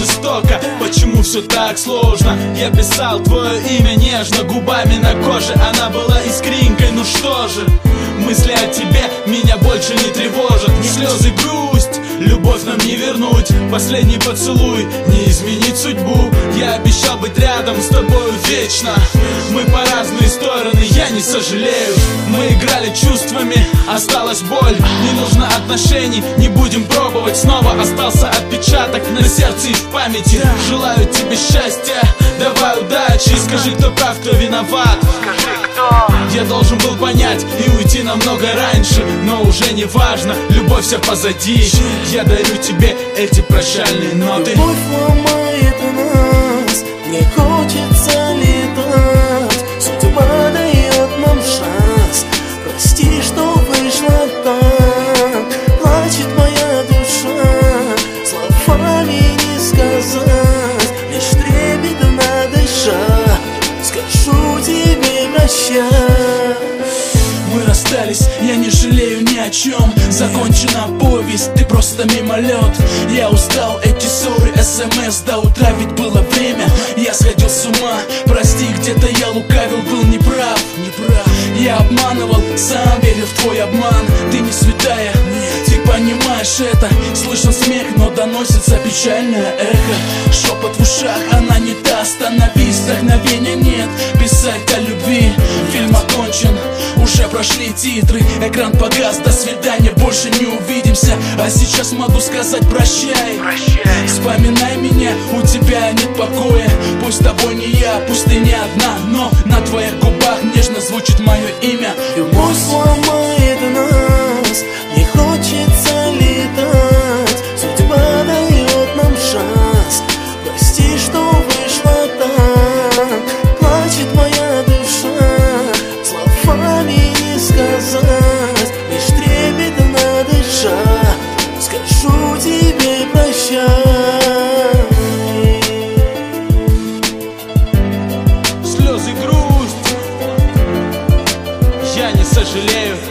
жестоко? Почему все так сложно? Я писал твое имя нежно, губами на коже. Она была искринкой, ну что же? Мысли о тебе меня больше не тревожат. Слезы, грусть, любовь нам не вернуть. Последний поцелуй, не изменить судьбу. Я обещал быть рядом с тобою вечно. Мы по разные стороны, я не сожалею. Мы играли чувствами, осталась боль. Не нужно отношений, не будем пробовать снова. Остался отпечаток на сердце и в памяти. Желаю тебе счастья, давай удачи. Скажи, кто прав, кто виноват. Скажи, кто? Я должен был понять и уйти намного раньше, но уже не важно, любовь вся позади. Я дарю тебе эти прощальные ноты. Любовь ломает нас, не хочется летать. Судьба дает нам шанс, прости, что вышло так. Плачет моя душа, словами не сказать. Лишь трепетно дыша, скажу тебе прощай. Мы расстались, я не жалею ни о чем. Закончена повесть, ты просто мимолет. Я устал, эти ссоры, СМС до утра, ведь было время. Я сходил с ума, прости, где-то я лукавил, был неправ. Я обманывал, сам верил в твой обман. Ты не святая, ты понимаешь это. Слышен смех, но доносится печальное эхо. Шепот в ушах, она не та, остановись, вдохновения нет. Писать о любви, фильм окончен, уже прошли титры, экран погас, до свидания, больше не увидимся. А сейчас могу сказать прощай. Вспоминай меня, у тебя нет покоя. Пусть с тобой не я, пусть ты не одна, но на твоих губах нежно звучит мое имя. Любовь сломает нас, не хочется летать. Судьба дает нам шанс, прости, что вышло так. Плачет моя душа, словами не сказать. Лишь трепетно дыша, скажу тебе прощай. Слезы, грусть, я не сожалею.